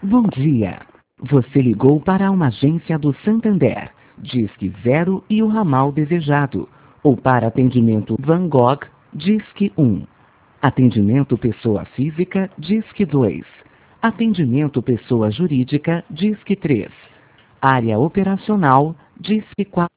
Bom dia. Você ligou para uma agência do Santander. Disque 0 e o ramal desejado. Ou para atendimento Van Gogh, Disque 1. Atendimento pessoa física, Disque 2. Atendimento pessoa jurídica, Disque 3. Área operacional, Disque 4.